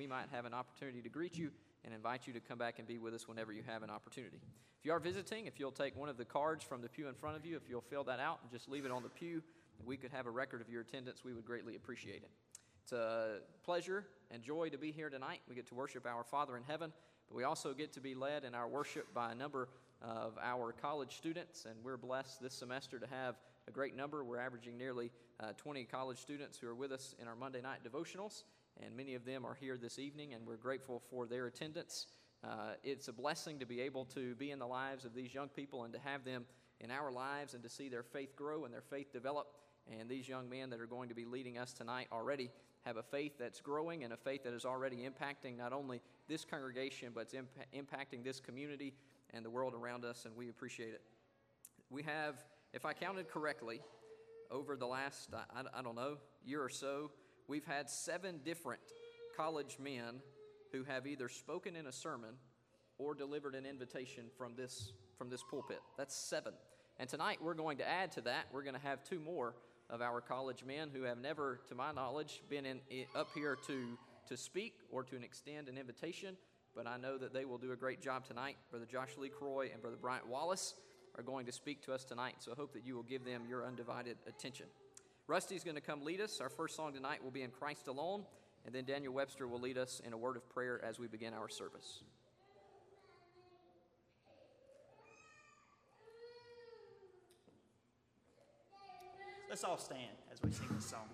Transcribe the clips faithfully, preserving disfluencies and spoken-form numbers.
we might have an opportunity to greet you and invite you to come back and be with us whenever you have an opportunity. If you are visiting, if you'll take one of the cards from the pew in front of you, if you'll fill that out and just leave it on the pew, we could have a record of your attendance. We would greatly appreciate it. It's a pleasure and joy to be here tonight. We get to worship our Father in heaven, but we also get to be led in our worship by a number of our college students, and we're blessed this semester to have a great number. We're averaging nearly uh, twenty college students who are with us in our Monday night devotionals, and many of them are here this evening, and we're grateful for their attendance. Uh, it's a blessing to be able to be in the lives of these young people and to have them in our lives and to see their faith grow and their faith develop. And these young men that are going to be leading us tonight already have a faith that's growing and a faith that is already impacting not only this congregation, but it's imp- impacting this community and the world around us, and we appreciate it. We have, if I counted correctly, over the last, I, I don't know, year or so, we've had seven different college men who have either spoken in a sermon or delivered an invitation from this, from this pulpit. That's seven. And tonight we're going to add to that. We're going to have two more of our college men who have never, to my knowledge, been in, up here to, to speak or to extend an invitation, but I know that they will do a great job tonight. Brother Josh Lee Croy and Brother Bryant Wallace are going to speak to us tonight, so I hope that you will give them your undivided attention. Rusty's going to come lead us. Our first song tonight will be In Christ Alone, and then Daniel Webster will lead us in a word of prayer as we begin our service. Let's all stand as we sing this song.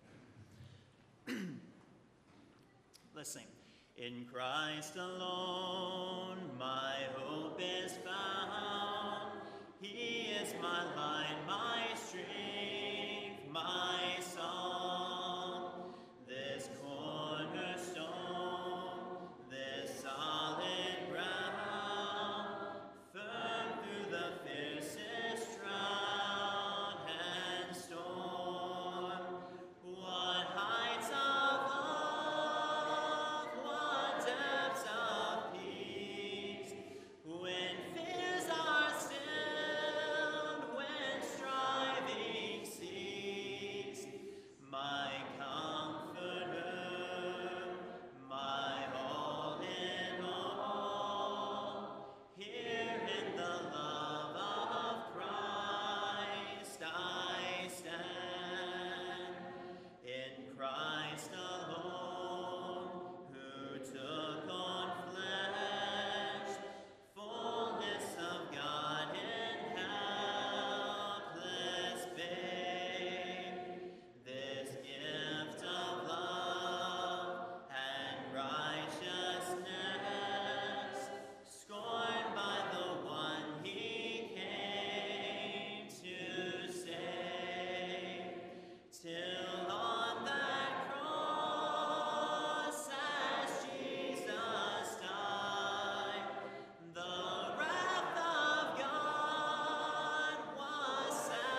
Let's sing. In Christ alone my hope is found. He is my light, my strength, my song. This cornerstone, this solid ground, firm through the fiercest drought and storm. What heights of love, what depths of peace, when fears are stilled, when striving cease. My comforter, my all in all, here in the love of Christ I stand. In Christ alone, who took on flesh, fullness of God in helpless babe, this gift of love and righteousness, scorned by the one he came to save, till on that cross as Jesus died, the wrath of God was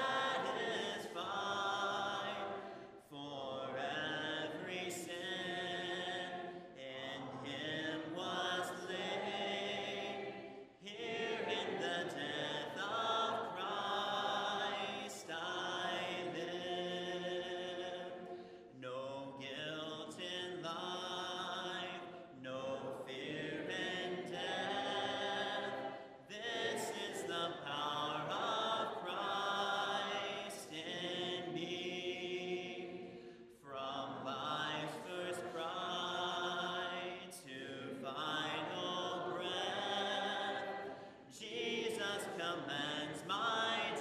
satisfied. For every sin in him was laid. Here in the death of Christ I live. No guilt in life, no fear in death. This is the power of Christ in me. From life's first cry to final breath, Jesus commands my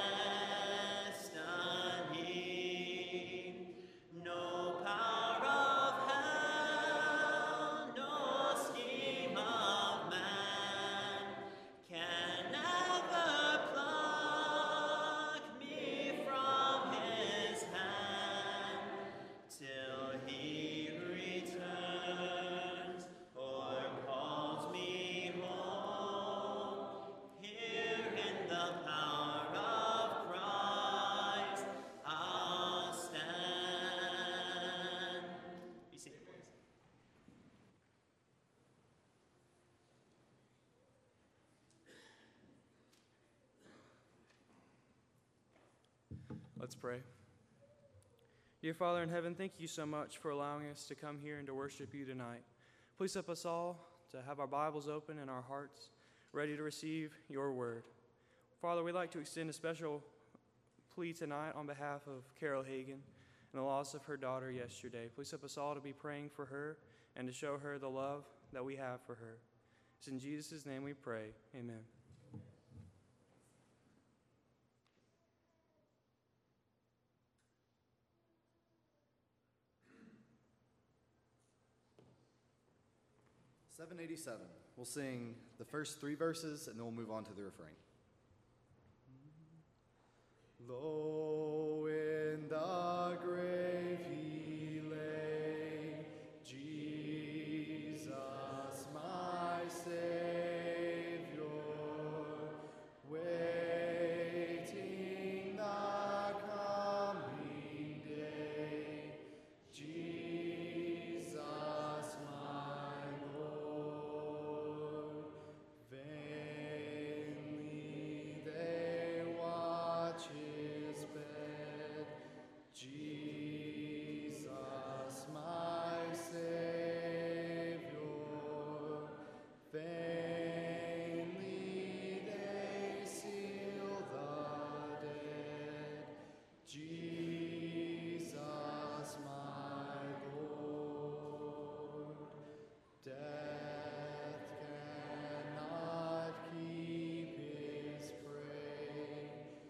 destiny. No power of hell, no scheme of man can ever pluck me from his hand, till he returns or calls me home. Here in the power of Christ I'll stand. Be seated, please. Let's pray. Dear Father in heaven, thank you so much for allowing us to come here and to worship you tonight. Please help us all to have our Bibles open and our hearts ready to receive your word. Father, we'd like to extend a special plea tonight on behalf of Carol Hagan and the loss of her daughter yesterday. Please help us all to be praying for her and to show her the love that we have for her. It's in Jesus' name we pray. Amen. seven eighty-seven. We'll sing the first three verses and then we'll move on to the refrain. Low in the grave he lay, Jesus my Savior, waiting the coming day, Jesus my Lord. Vainly they watch his bed, Jesus my Savior. Vainly they seal the dead, Jesus my Lord. Death cannot keep his prey,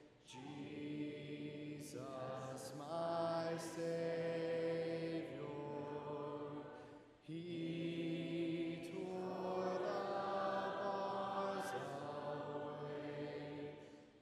Jesus my Savior. He tore the bars away,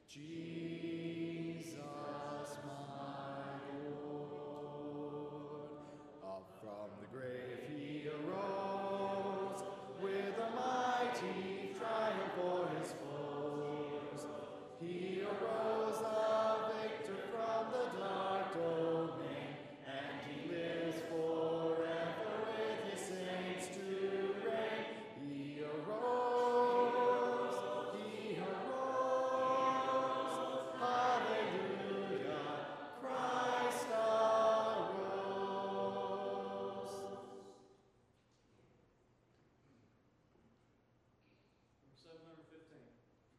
Jesus my Lord. Up from the grave he arose, with a mighty triumph for his foes. He arose the victor from the dark domain, and he lives forever with his saints to reign. He arose, he arose, hallelujah, Christ arose. seven fifteen.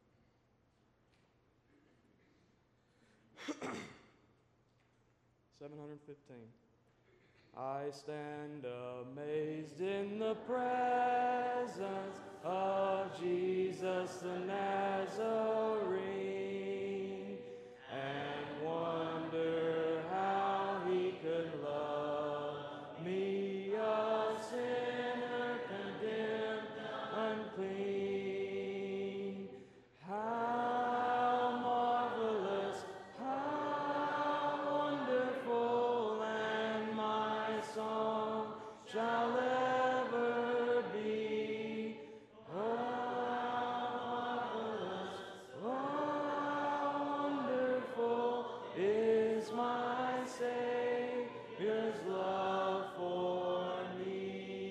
seven fifteen. I stand amazed in the presence of Jesus the Nazarene, and wonder how he could love me, a sinner condemned unclean. How marvelous, how wonderful, and my song shall ever be. How marvelous, how wonderful is my Savior's love for me.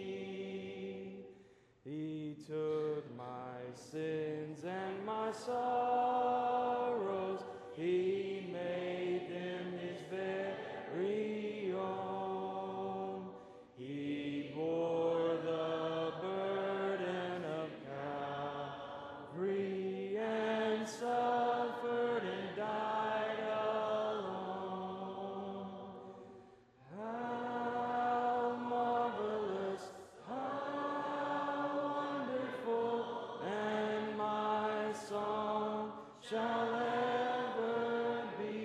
He took my sins and my sorrows, he made them his very own. He bore the burden of Calvary and suffered and died alone. How marvelous, how wonderful, and my song shall ever be.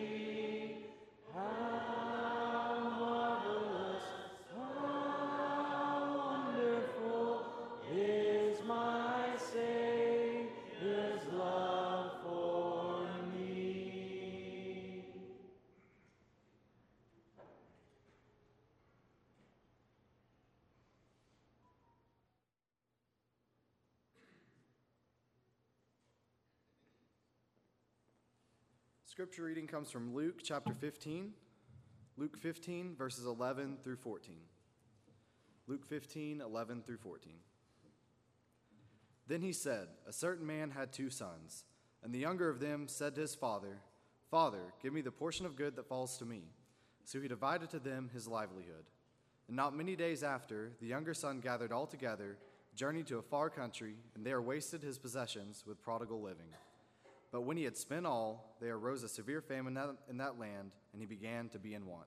How marvelous, how wonderful is my Savior's love for me. Scripture reading comes from Luke chapter fifteen. Luke fifteen, verses eleven through fourteen. Luke fifteen, eleven through fourteen. Then he said, a certain man had two sons, and the younger of them said to his father, Father, give me the portion of good that falls to me. So he divided to them his livelihood. And not many days after, the younger son gathered all together, journeyed to a far country, and there wasted his possessions with prodigal living. But when he had spent all, there arose a severe famine in that land, and he began to be in want.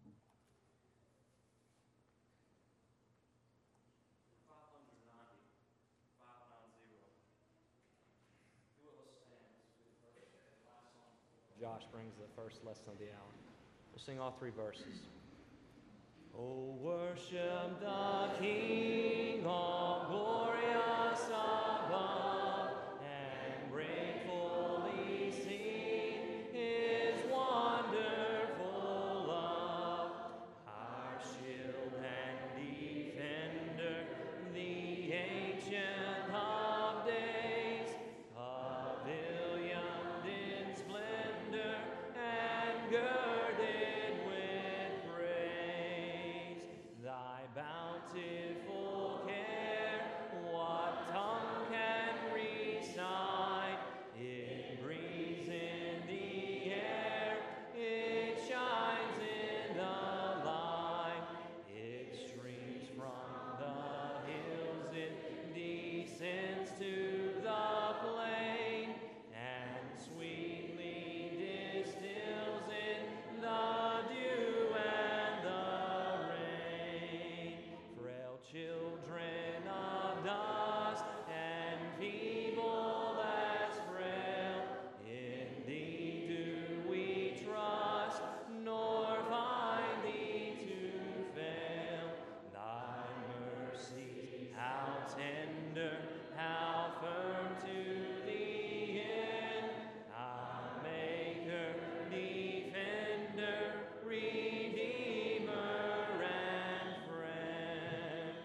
Josh brings the first lesson of the hour. We'll sing all three verses. Oh, worship the King, all glorious above, and gratefully sing his wonderful love. Our shield and defender, the ancient of days, pavilioned in splendor and girded with praise. Thy bountiful care, what tongue can recite? It breathes in the air, it shines in the light, it streams from the hills, it descends to the plain, and sweetly distills in the dew and the rain. Frail children of dust and feeble as frail, in thee do we trust, nor find thee to fail. Thy mercy, how tender, how firm to the end, our Maker, defender, redeemer, and friend.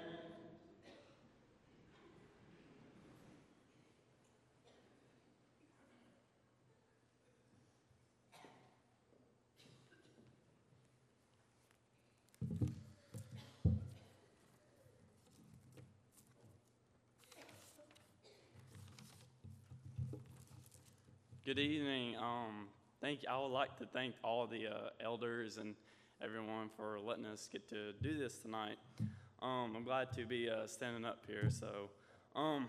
Good evening. Um, thank I would like to thank all the uh, elders and everyone for letting us get to do this tonight. Um, I'm glad to be uh, standing up here. So um,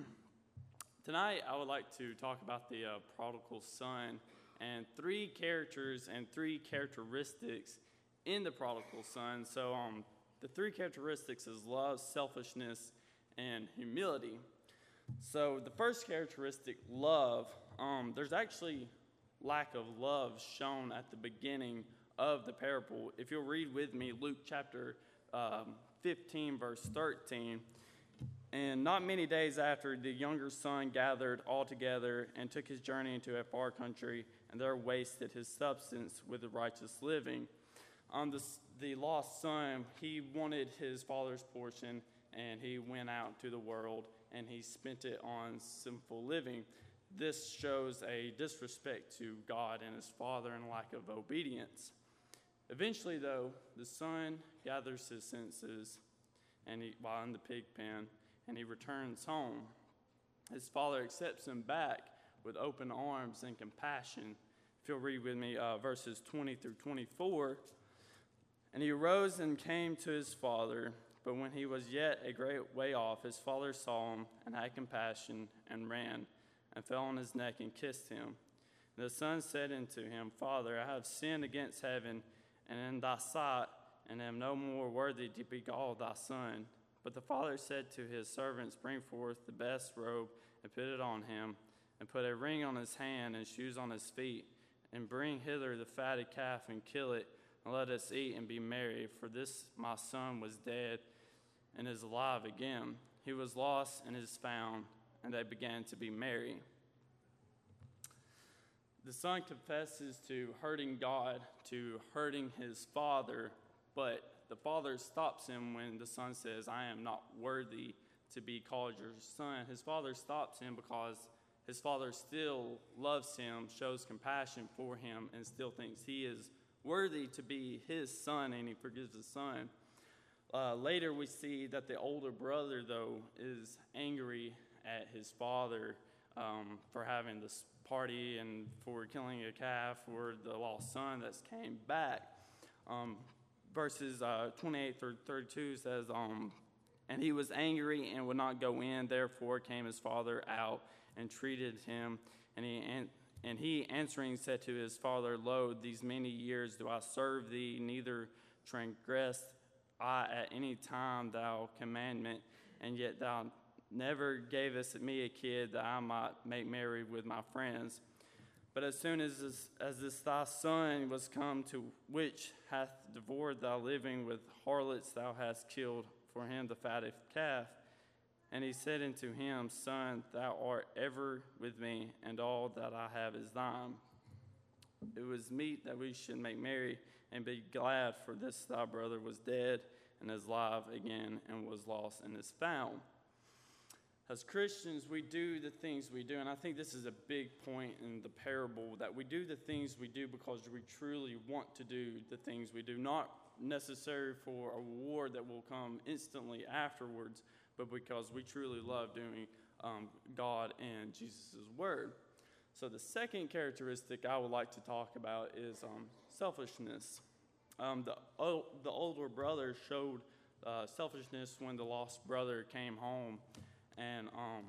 tonight I would like to talk about the uh, prodigal son and three characters and three characteristics in the prodigal son. So um, the three characteristics is love, selfishness, and humility. So the first characteristic, love, um, there's actually lack of love shown at the beginning of the parable. If you'll read with me Luke chapter um, fifteen, verse thirteen, and not many days after, the younger son gathered all together and took his journey into a far country, and there wasted his substance with righteous living. Um, the, the lost son, he wanted his father's portion, and he went out to the world and he spent it on sinful living. This shows a disrespect to God and his father and lack of obedience. Eventually, though, the son gathers his senses and he, while in the pig pen, and he returns home. His father accepts him back with open arms and compassion. If you'll read with me uh, verses twenty through twenty-four. And he arose and came to his father. But when he was yet a great way off, his father saw him and had compassion and ran and fell on his neck and kissed him. And the son said unto him, Father, I have sinned against heaven and in thy sight, and am no more worthy to be called thy son. But the father said to his servants, Bring forth the best robe and put it on him, and put a ring on his hand and shoes on his feet, and bring hither the fatted calf and kill it, and let us eat and be merry. For this my son was dead and is alive again. He was lost and is found, and they began to be merry. The son confesses to hurting God, to hurting his father, but the father stops him when the son says, I am not worthy to be called your son. His father stops him because his father still loves him, shows compassion for him, and still thinks he is worthy to be his son, and he forgives his son. Uh, later we see that the older brother, though, is angry at his father um, for having this party and for killing a calf for the lost son that's came back. Um, verses uh, twenty-eight through thirty-two says, um, "And he was angry and would not go in. Therefore came his father out and treated him. And he, an- and he answering said to his father, Lo, these many years do I serve thee, neither transgressed I at any time thy commandment, and yet thou never gavest me a kid that I might make merry with my friends. But as soon as this, as this thy son was come, to which hath devoured thy living with harlots, thou hast killed for him the fatted calf. And he said unto him, Son, thou art ever with me, and all that I have is thine. It was meet that we should make merry and be glad, for this thy brother was dead and is alive again, and was lost and is found." As Christians, we do the things we do, and I think this is a big point in the parable, that we do the things we do because we truly want to do the things we do, not necessary for a reward that will come instantly afterwards, but because we truly love doing um, God and Jesus' word. So the second characteristic I would like to talk about is um, selfishness. Um, the, o- the older brother showed uh, selfishness when the lost brother came home, and um,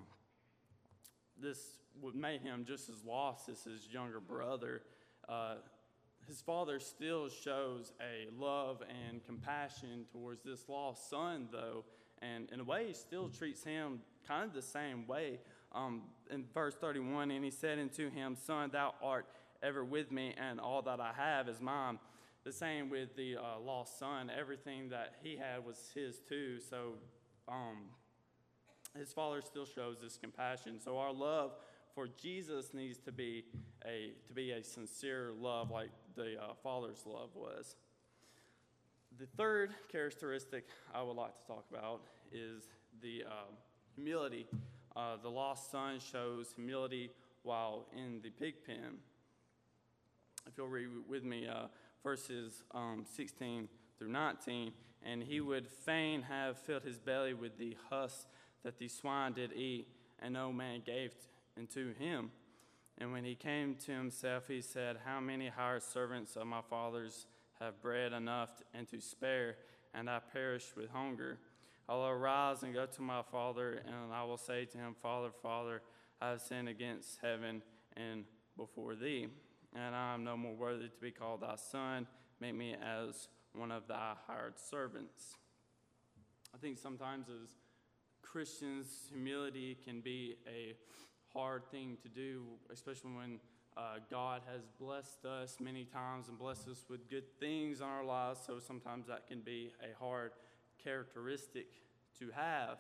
this would make him just as lost as his younger brother. Uh, his father still shows a love and compassion towards this lost son, though, and in a way he still treats him kind of the same way. Um, in verse thirty-one, "And he said unto him, Son, thou art ever with me, and all that I have is mine." The same with the uh, lost son. Everything that he had was his too. So um, his father still shows this compassion. So our love for Jesus needs to be a to be a sincere love, like the uh, father's love was. The third characteristic I would like to talk about is the uh, humility. Uh, the lost son shows humility while in the pig pen. If you'll read with me uh, verses um, sixteen through nineteen. "And he would fain have filled his belly with the husk that the swine did eat, and no man gave unto him. And when he came to himself, he said, How many hired servants of my father's have bread enough and to spare, and I perish with hunger? I will arise and go to my father, and I will say to him, Father, Father, I have sinned against heaven and before thee, and I am no more worthy to be called thy son. Make me as one of thy hired servants." I think sometimes as Christians, humility can be a hard thing to do, especially when uh, God has blessed us many times and blessed us with good things in our lives. So sometimes that can be a hard characteristic to have.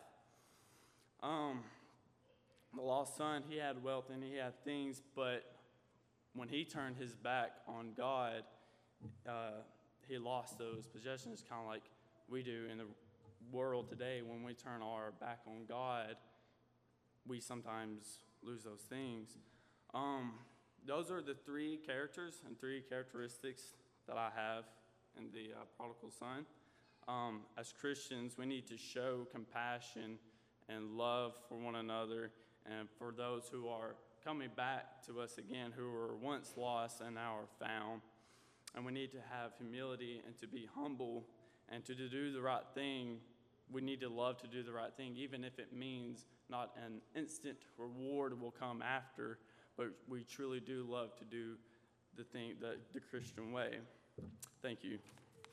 Um, the lost son, he had wealth and he had things, but when he turned his back on God, uh, he lost those possessions, kind of like we do in the world today. When we turn our back on God, we sometimes lose those things. Um, those are the three characters and three characteristics that I have in the uh, prodigal son. Um, as Christians, we need to show compassion and love for one another, and for those who are coming back to us again, who were once lost and now are found. And we need to have humility and to be humble and to do the right thing. We need to love to do the right thing, even if it means not an instant reward will come after, but we truly do love to do the thing the, the Christian way. Thank you.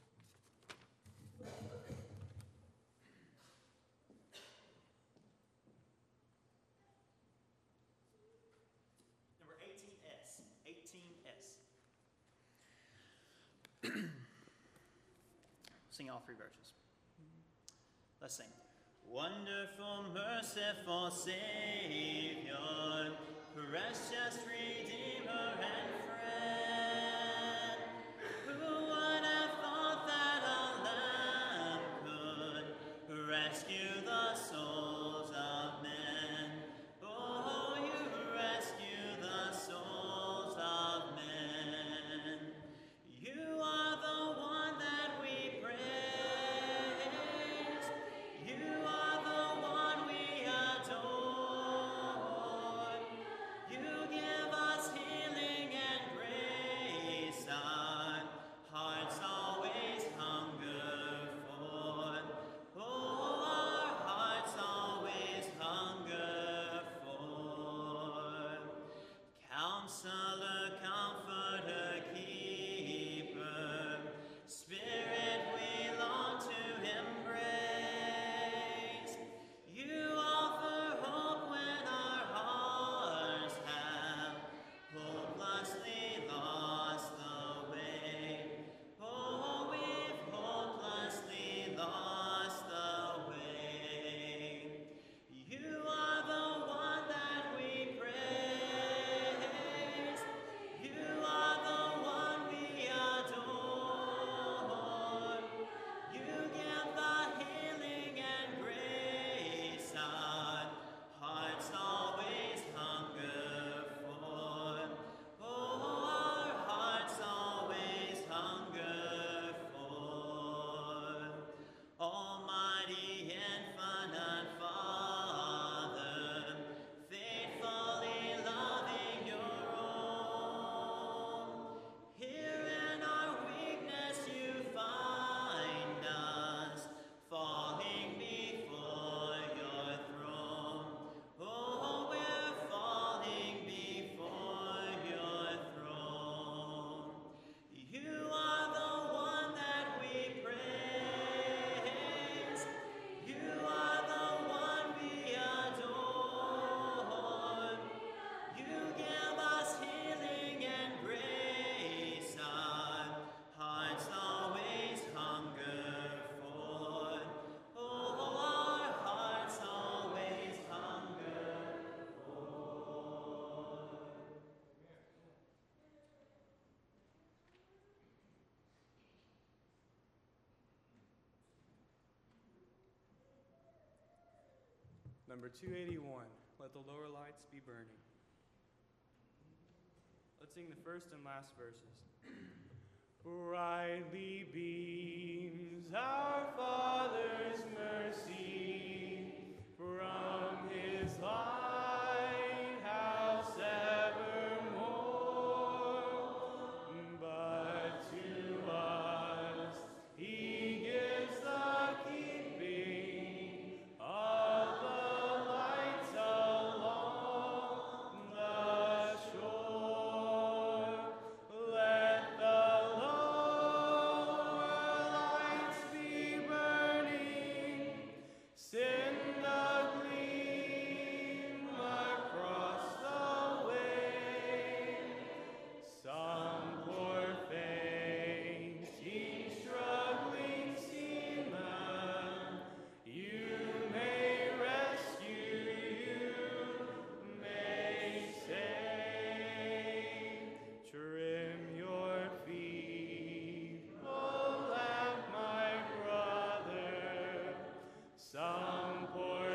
Number eighteen S. eighteen S. Sing all three verses. Let's sing. Wonderful, merciful Savior, precious Redeemer and friend, who would have thought that a lamb could rescue the souls of men? Oh, you rescue the souls of men. You are the one that we praise. You are the one we adore. You give us healing and grace. Our hearts always Number two eighty-one, Let the Lower Lights Be Burning. Let's sing the first and last verses. Brightly beams our Father's mercy from his lighthouse evermore, but to us he gives the keeping of the lights along the shore. Let the lower lights be burning, send a gleam across the way. Some poor fainting, struggling seaman, you may rescue, you may save. Trim your feet, oh lamp, my brother. Some poor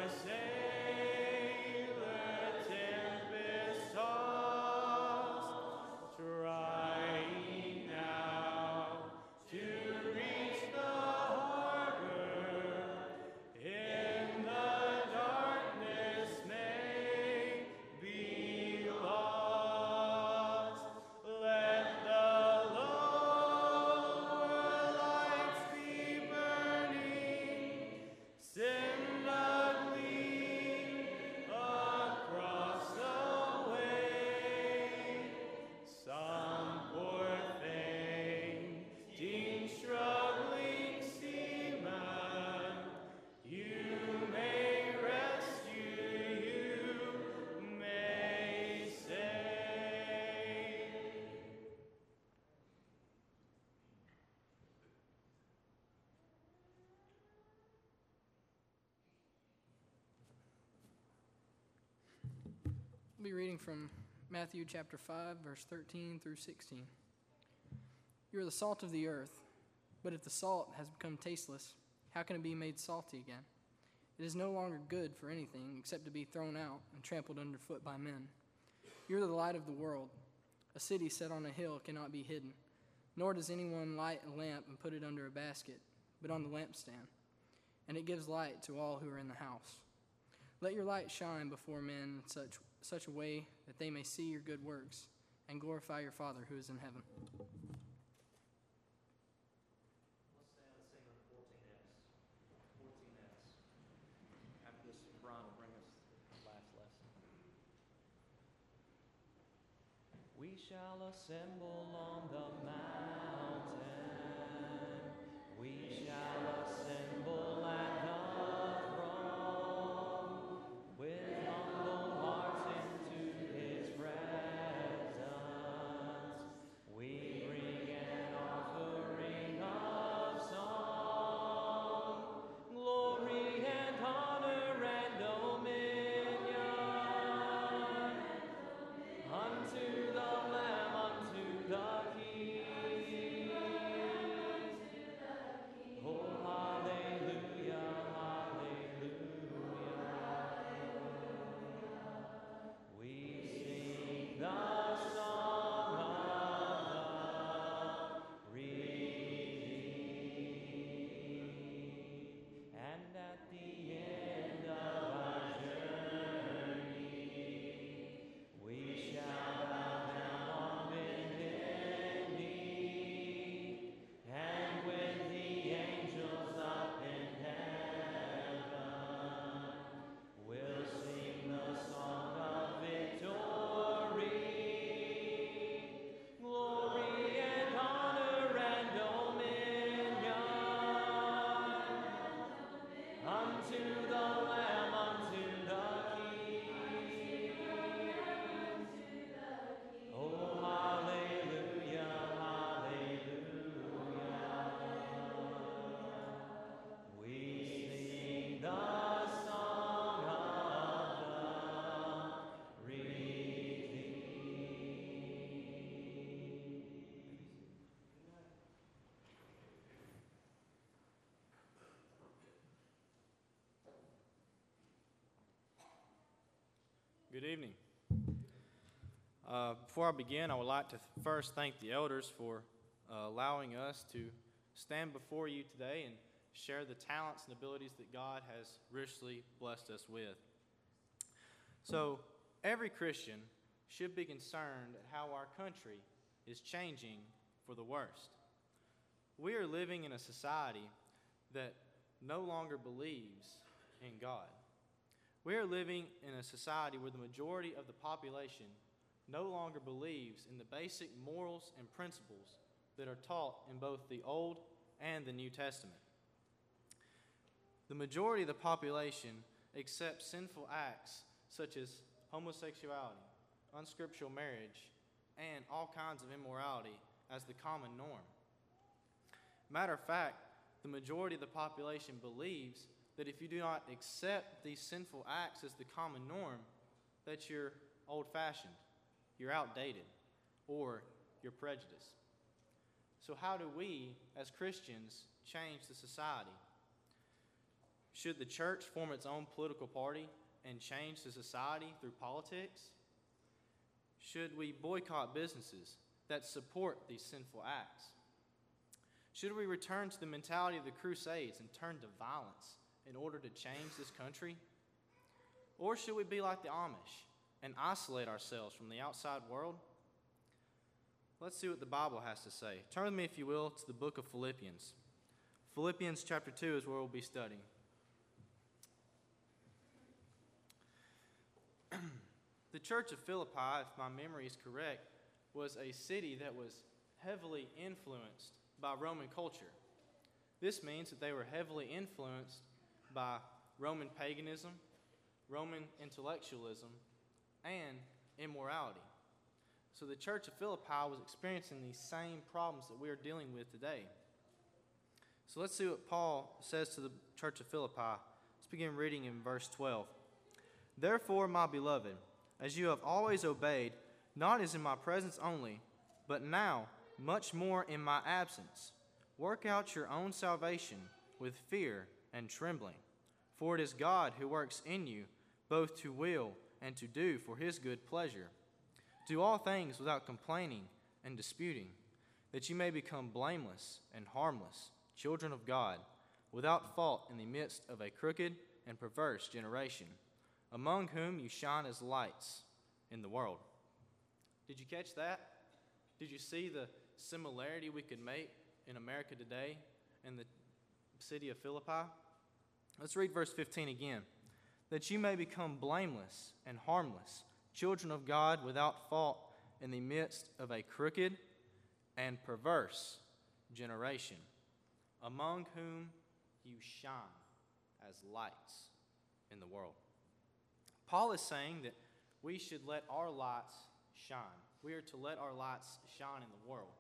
sailor, tempest tossed, trying now to reach the harbor, in the darkness may be lost. Let the lower lights be burning, send a gleam across the way. Some poor fainting, struggling seaman, you may rescue, you may save. I'll be reading from Matthew chapter five, verse thirteen through sixteen. You are the salt of the earth, but if the salt has become tasteless, how can it be made salty again? It is no longer good for anything except to be thrown out and trampled underfoot by men. You are the light of the world. A city set on a hill cannot be hidden, nor does anyone light a lamp and put it under a basket, but on the lampstand, and it gives light to all who are in the house. Let your light shine before men in such, such a way that they may see your good works and glorify your Father who is in heaven. Let's stand and sing on fourteen S. fourteen S. After this, Brian will bring us the last lesson. We shall assemble on the mountain. We shall assemble at the throne with humble hearts into his presence. We bring an offering of song, glory and honor and dominion unto the Lamb, unto the King. Oh, Good evening. Uh, before I begin, I would like to first thank the elders for uh, allowing us to stand before you today and share the talents and abilities that God has richly blessed us with. So, every Christian should be concerned at how our country is changing for the worst. We are living in a society that no longer believes in God. We are living in a society where the majority of the population no longer believes in the basic morals and principles that are taught in both the Old and the New Testament. The majority of the population accepts sinful acts such as homosexuality, unscriptural marriage, and all kinds of immorality as the common norm. Matter of fact, the majority of the population believes that if you do not accept these sinful acts as the common norm, that you're old-fashioned, you're outdated, or you're prejudiced. So how do we, as Christians, change the society? Should the church form its own political party and change the society through politics? Should we boycott businesses that support these sinful acts? Should we return to the mentality of the Crusades and turn to violence in order to change this country? Or should we be like the Amish and isolate ourselves from the outside world? Let's see what the Bible has to say. Turn with me, if you will, to the book of Philippians. Philippians chapter two is where we'll be studying. The church of Philippi, if my memory is correct, was a city that was heavily influenced by Roman culture. This means that they were heavily influenced by Roman paganism, Roman intellectualism, and immorality. So the church of Philippi was experiencing these same problems that we are dealing with today. So let's see what Paul says to the church of Philippi. Let's begin reading in verse twelve. Therefore, my beloved, as you have always obeyed, not as in my presence only, but now much more in my absence, work out your own salvation with fear and trembling. For it is God who works in you, both to will and to do for his good pleasure. Do all things without complaining and disputing, that you may become blameless and harmless, children of God, without fault in the midst of a crooked and perverse generation, among whom you shine as lights in the world. Did you catch that? Did you see the similarity we could make in America today and the city of Philippi? Let's read verse fifteen again. That you may become blameless and harmless, children of God without fault in the midst of a crooked and perverse generation, among whom you shine as lights in the world. Paul is saying that we should let our lights shine. We are to let our lights shine in the world.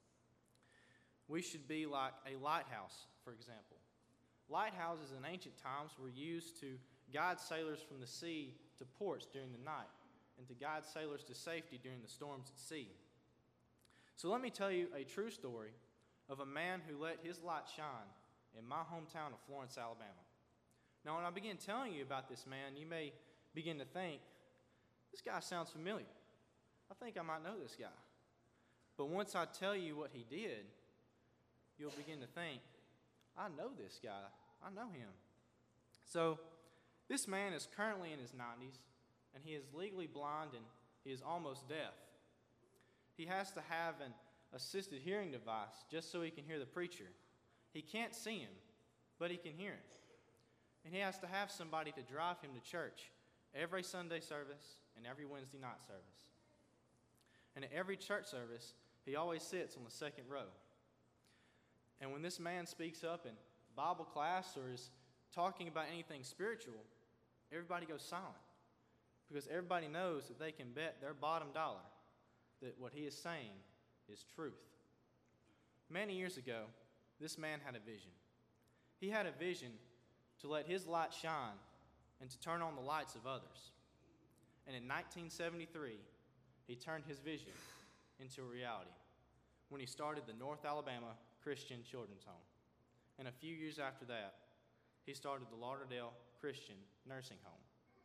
We should be like a lighthouse, for example. Lighthouses in ancient times were used to guide sailors from the sea to ports during the night and to guide sailors to safety during the storms at sea. So let me tell you a true story of a man who let his light shine in my hometown of Florence, Alabama. Now, when I begin telling you about this man, you may begin to think, this guy sounds familiar. I think I might know this guy. But once I tell you what he did, you'll begin to think, I know this guy. I know him. So, this man is currently in his nineties, and he is legally blind and he is almost deaf. He has to have an assisted hearing device just so he can hear the preacher. He can't see him, but he can hear him. And he has to have somebody to drive him to church every Sunday service and every Wednesday night service. And at every church service, he always sits on the second row. And when this man speaks up in Bible class or is talking about anything spiritual, everybody goes silent because everybody knows that they can bet their bottom dollar that what he is saying is truth. Many years ago, this man had a vision. He had a vision to let his light shine and to turn on the lights of others. And in nineteen seventy-three, he turned his vision into a reality when he started the North Alabama Christian Children's Home. And a few years after that, he started the Lauderdale Christian Nursing Home.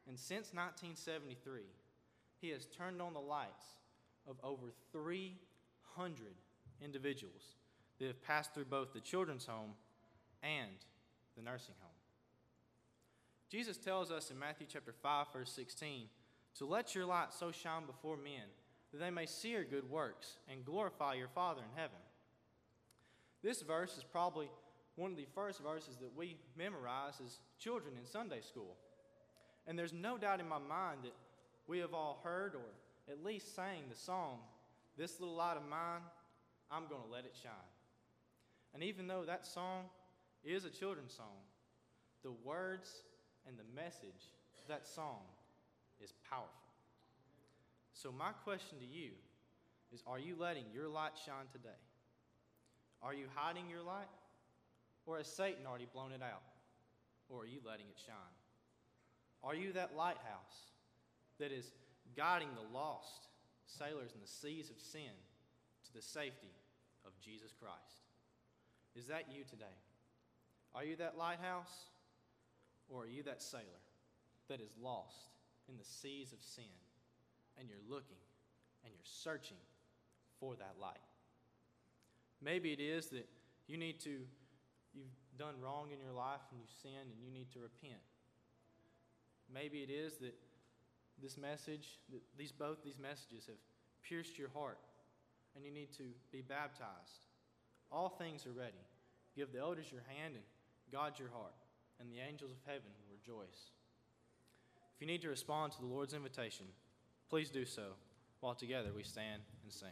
And since nineteen seventy-three, he has turned on the lights of over three hundred individuals that have passed through both the children's home and the nursing home. Jesus tells us in Matthew chapter five, verse sixteen, to let your light so shine before men that they may see your good works and glorify your Father in heaven. This verse is probably one of the first verses that we memorize as children in Sunday school. And there's no doubt in my mind that we have all heard or at least sang the song, "This little light of mine, I'm going to let it shine." And even though that song is a children's song, the words and the message of that song is powerful. So my question to you is, are you letting your light shine today? Are you hiding your light? Or has Satan already blown it out? Or are you letting it shine? Are you that lighthouse that is guiding the lost sailors in the seas of sin to the safety of Jesus Christ? Is that you today? Are you that lighthouse? Or are you that sailor that is lost in the seas of sin and you're looking and you're searching for that light? Maybe it is that you need to, you've done wrong in your life and you've sinned and you need to repent. Maybe it is that this message, that these both these messages have pierced your heart and you need to be baptized. All things are ready. Give the elders your hand and guard your heart, and the angels of heaven will rejoice. If you need to respond to the Lord's invitation, please do so while together we stand and sing.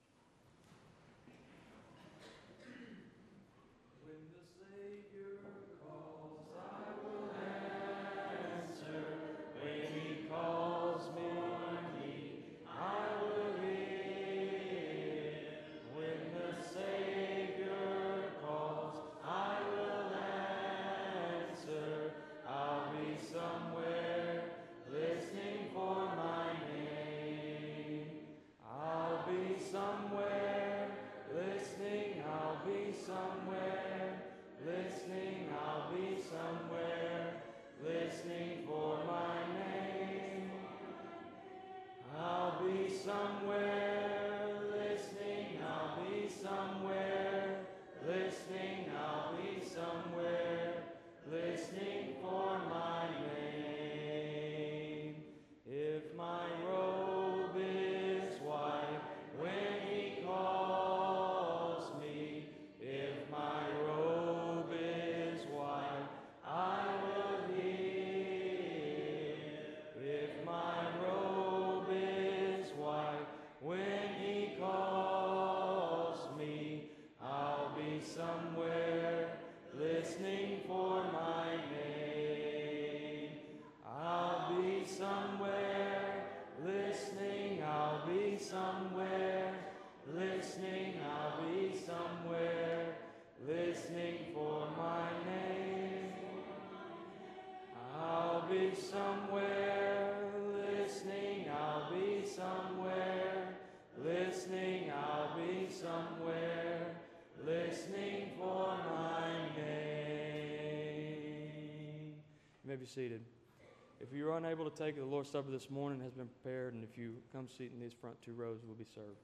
Be seated. If you are unable to take it, the Lord's Supper this morning has been prepared, and if you come seat in these front two rows, will be served.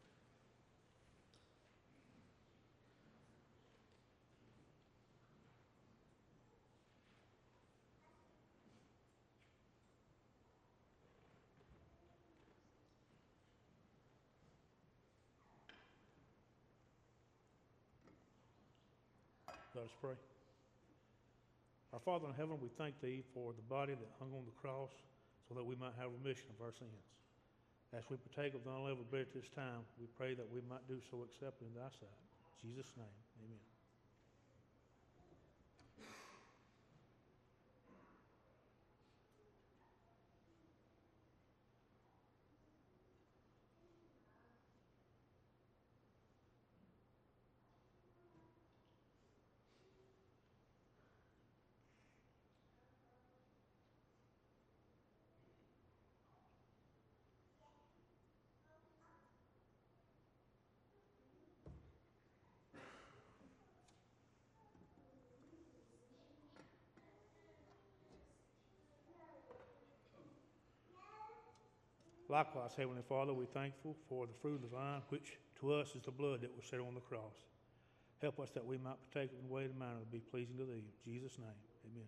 Let us pray. Our Father in heaven, we thank Thee for the body that hung on the cross so that we might have remission of our sins. As we partake of the unleavened bread this time, we pray that we might do so accepted in Thy sight. In Jesus' name, amen. Likewise, Heavenly Father, we're thankful for the fruit of the vine, which to us is the blood that was shed on the cross. Help us that we might partake in a way and manner to be pleasing to Thee. In Jesus' name, amen.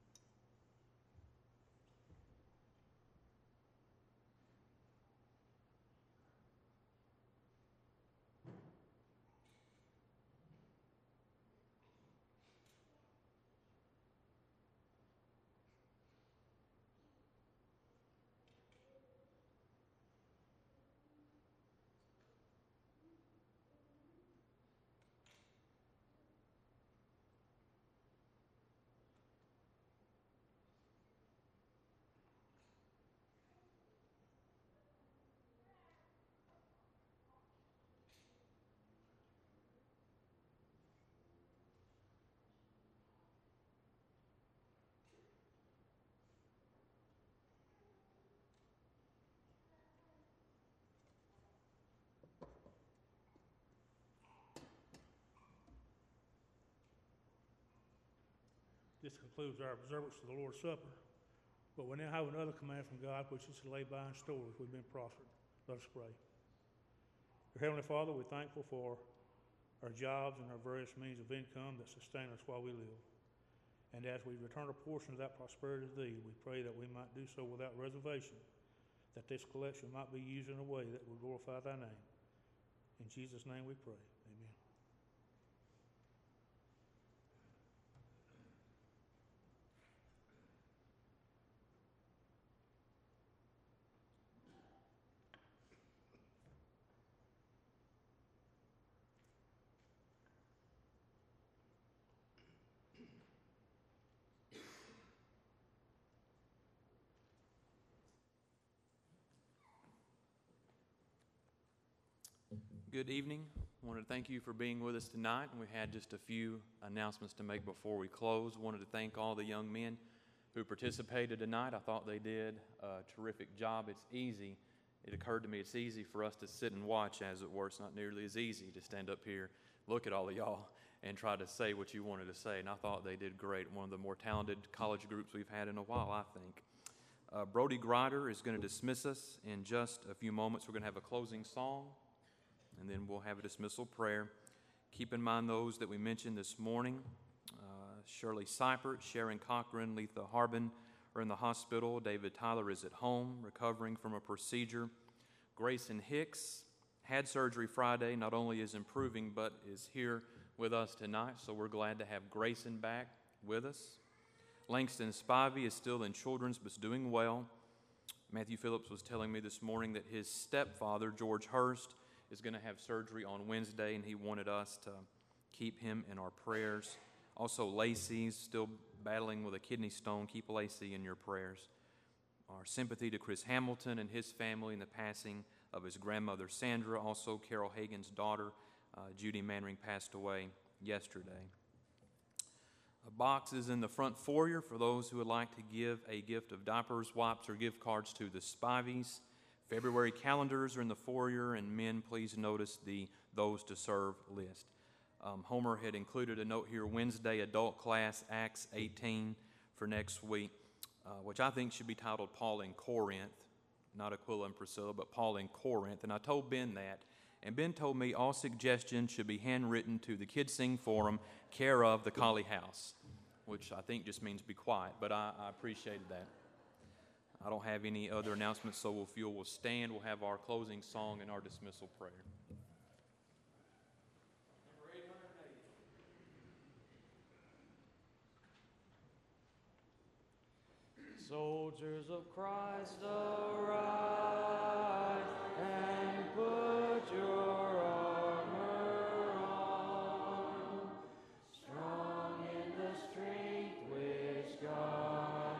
This concludes our observance of the Lord's Supper. But we now have another command from God, which is to lay by in store if we've been prospered. Let us pray. Dear Heavenly Father, we're thankful for our jobs and our various means of income that sustain us while we live. And as we return a portion of that prosperity to Thee, we pray that we might do so without reservation, that this collection might be used in a way that will glorify Thy name. In Jesus' name we pray. Amen. Good evening. I wanted to thank you for being with us tonight. We had just a few announcements to make before we close. I wanted to thank all the young men who participated tonight. I thought they did a terrific job. It's easy. It occurred to me it's easy for us to sit and watch, as it were. It's not nearly as easy to stand up here, look at all of y'all, and try to say what you wanted to say. And I thought they did great. One of the more talented college groups we've had in a while, I think. Uh, Brody Grider is going to dismiss us in just a few moments. We're going to have a closing song, and then we'll have a dismissal prayer. Keep in mind those that we mentioned this morning. Uh, Shirley Seipert, Sharon Cochran, Letha Harbin are in the hospital. David Tyler is at home recovering from a procedure. Grayson Hicks had surgery Friday, not only is improving, but is here with us tonight, so we're glad to have Grayson back with us. Langston Spivey is still in children's, but is doing well. Matthew Phillips was telling me this morning that his stepfather, George Hurst, is going to have surgery on Wednesday, and he wanted us to keep him in our prayers. Also, Lacey's still battling with a kidney stone. Keep Lacey in your prayers. Our sympathy to Chris Hamilton and his family in the passing of his grandmother, Sandra. Also, Carol Hagen's daughter, uh, Judy Mannering, passed away yesterday. A box is in the front foyer for those who would like to give a gift of diapers, wipes, or gift cards to the Spivies. February calendars are in the foyer, and men, please notice the Those to Serve list. Um, Homer had included a note here, Wednesday adult class, Acts eighteen for next week, uh, which I think should be titled Paul in Corinth, not Aquila and Priscilla, but Paul in Corinth. And I told Ben that, and Ben told me all suggestions should be handwritten to the Kids Sing Forum, care of the Colley House, which I think just means be quiet, but I, I appreciated that. I don't have any other announcements, so if you will stand, we'll have our closing song and our dismissal prayer. Soldiers of Christ, arise and put your armor on, strong in the strength which God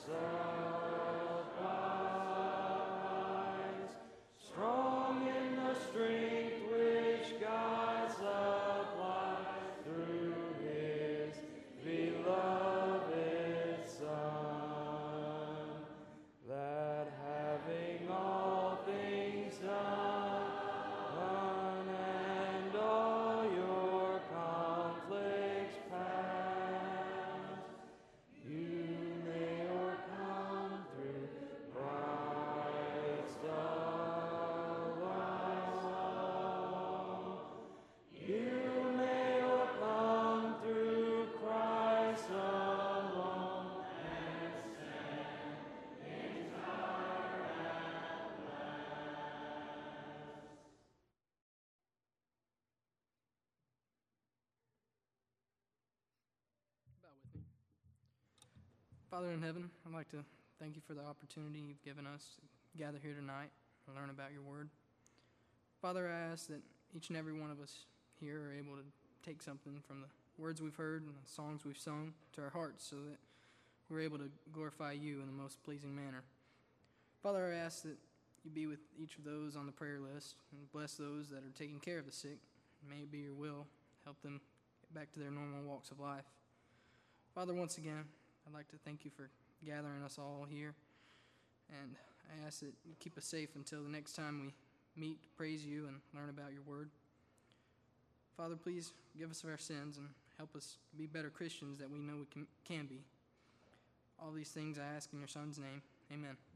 supplies, strong in the strength which God supplies through His beloved Son, that having all things Father in heaven, I'd like to thank you for the opportunity you've given us to gather here tonight and learn about your word. Father, I ask that each and every one of us here are able to take something from the words we've heard and the songs we've sung to our hearts so that we're able to glorify you in the most pleasing manner. Father, I ask that you be with each of those on the prayer list and bless those that are taking care of the sick. May it be your will. Help them get back to their normal walks of life. Father, once again, I'd like to thank you for gathering us all here. And I ask that you keep us safe until the next time we meet to praise you and learn about your word. Father, please give us of our sins and help us be better Christians that we know we can, can be. All these things I ask in your Son's name. Amen.